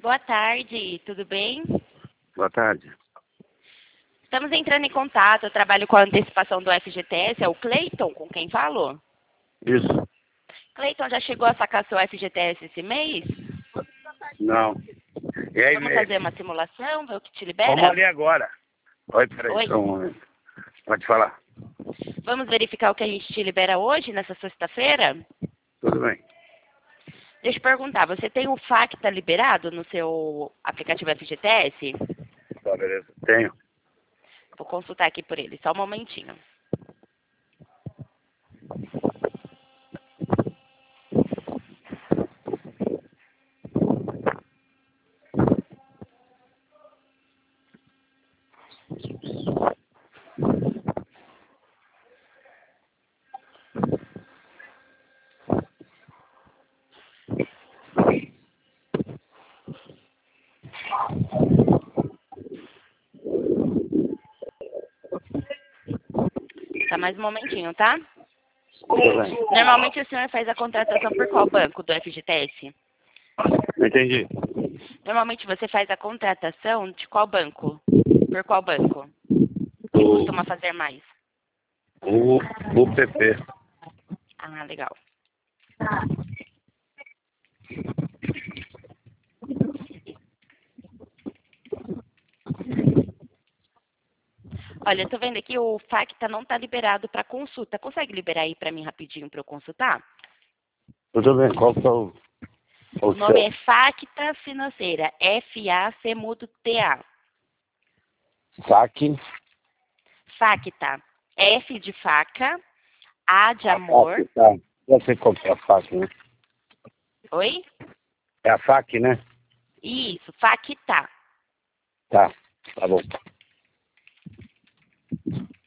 Boa tarde, tudo bem? Boa tarde. Estamos entrando em contato, eu trabalho com a antecipação do FGTS, é o Cleiton com quem falou? Isso. Cleiton, já chegou a sacar seu FGTS esse mês? Não. E aí, Vamos fazer uma simulação, ver o que te vamos libera? ali agora. Oi, peraí, Oi? só um momento. Pode falar. Vamos verificar o que a gente te libera hoje, nessa sexta-feira? Tudo bem. Deixa eu perguntar, você tem o FACTA liberado no seu aplicativo FGTS? Tá, beleza. Tenho. Vou consultar aqui por ele, só um momentinho. Tá, mais um momentinho, tá? Tudo bem. Normalmente o senhor faz a contratação por qual banco do FGTS? Não entendi. Normalmente você faz a contratação de qual banco? Por qual banco? Que costuma fazer mais? O PP. Ah, legal. Olha, eu tô vendo aqui o FACTA não tá liberado para consulta. Consegue liberar aí para mim rapidinho para eu consultar? Tudo bem. Qual que é o O nome é seu? FACTA Financeira. FAC mudo TA. Saque. FACTA. F de faca, A de A amor. FAC, tá. Já sei qual que é a FAC, né? Oi? É a FAC, né? Isso, FACTA. Tá. Tá bom.